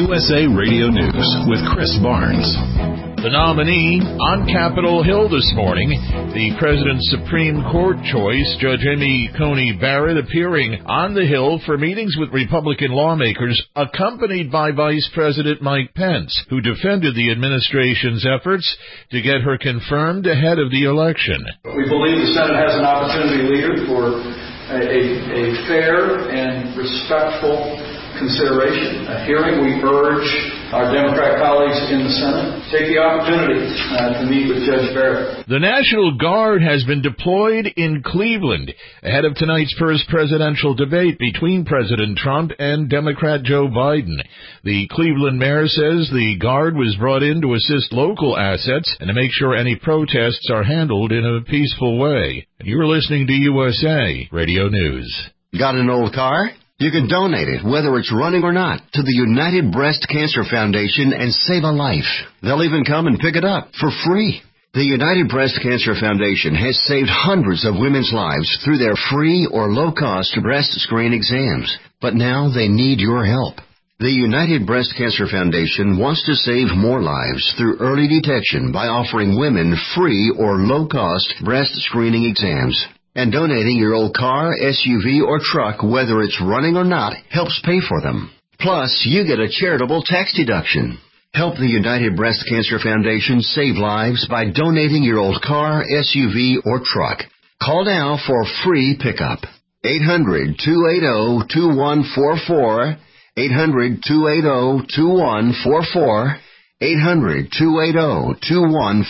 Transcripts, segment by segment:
USA Radio News with Chris Barnes. The nominee on Capitol Hill this morning, the President's Supreme Court choice, Judge Amy Coney Barrett, appearing on the Hill for meetings with Republican lawmakers, accompanied by Vice President Mike Pence, who defended the administration's efforts to get her confirmed ahead of the election. We believe the Senate has an opportunity leader for a fair and respectful consideration, a hearing. We urge our Democrat colleagues in the Senate take the opportunity to meet with Judge Barrett. The National Guard has been deployed in Cleveland ahead of tonight's first presidential debate between President Trump and Democrat Joe Biden. The Cleveland mayor says the Guard was brought in to assist local assets and to make sure any protests are handled in a peaceful way. You're listening to USA Radio News. Got an old car? You can donate it, whether it's running or not, to the United Breast Cancer Foundation and save a life. They'll even come and pick it up for free. The United Breast Cancer Foundation has saved hundreds of women's lives through their free or low-cost breast screen exams. But now they need your help. The United Breast Cancer Foundation wants to save more lives through early detection by offering women free or low-cost breast screening exams. And donating your old car, SUV, or truck, whether it's running or not, helps pay for them. Plus, you get a charitable tax deduction. Help the United Breast Cancer Foundation save lives by donating your old car, SUV, or truck. Call now for free pickup. 800-280-2144. 800-280-2144.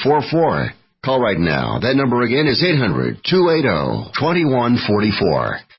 800-280-2144. Call right now. That number again is 800-280-2144.